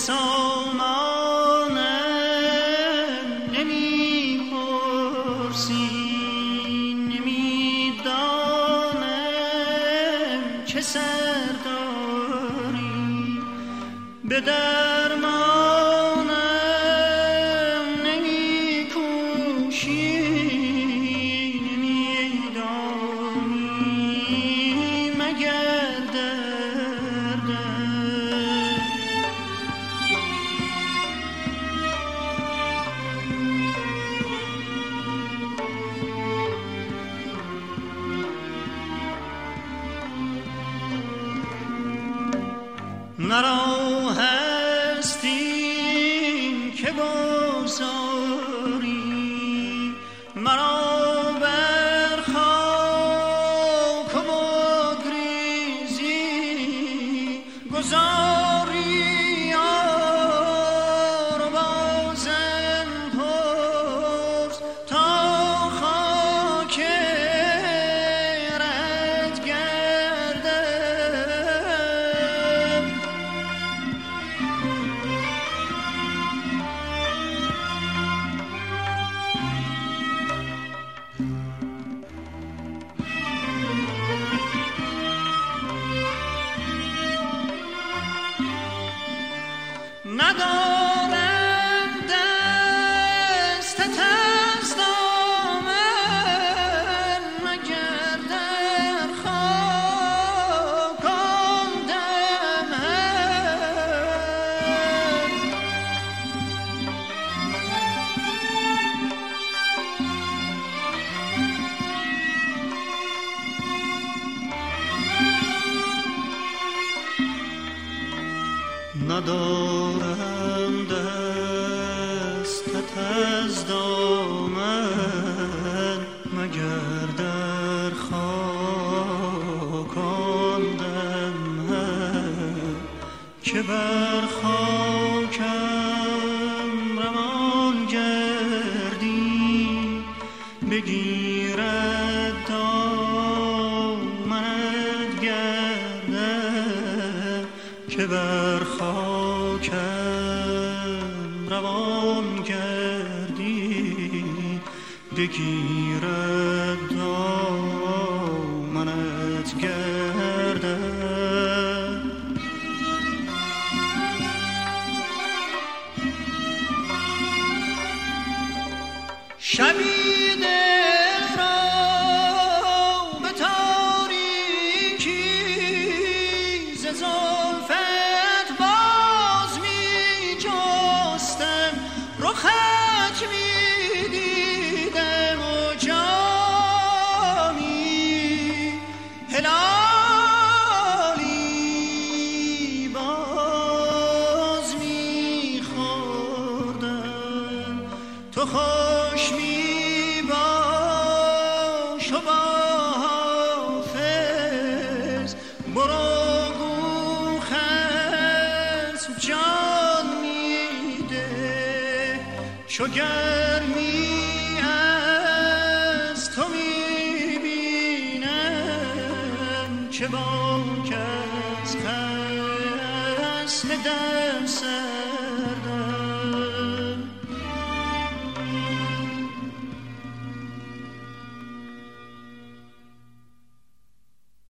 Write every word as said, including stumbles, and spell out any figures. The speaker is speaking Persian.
سامانم نمی پرسی نمی دانم چه سر داری به درمانم نمی کوشی نمی دانی مگر دردم مرا هستی که بگذاری مرا بر خاک و بگریزی گذاری یار و بازم پرس تا خاک رد گردم ندارم دستت از دامن مگر در خاک آن دمن ندارم دستت از دامن مگر در خاک آن دمن که بر خاکم روان گردی بگیرد دامنت گردم که بر خاکم روان گردی بگیرد دامنت گردم شبی دل را به تاریکی ز زلفت باز می جستم رخت می دیدم و جامی هلالی باز می خوردم تو خوش می باش و با حافظ برو گو خصم جان میده چو گرمی از تو میبینم چه باک از خصم دم سر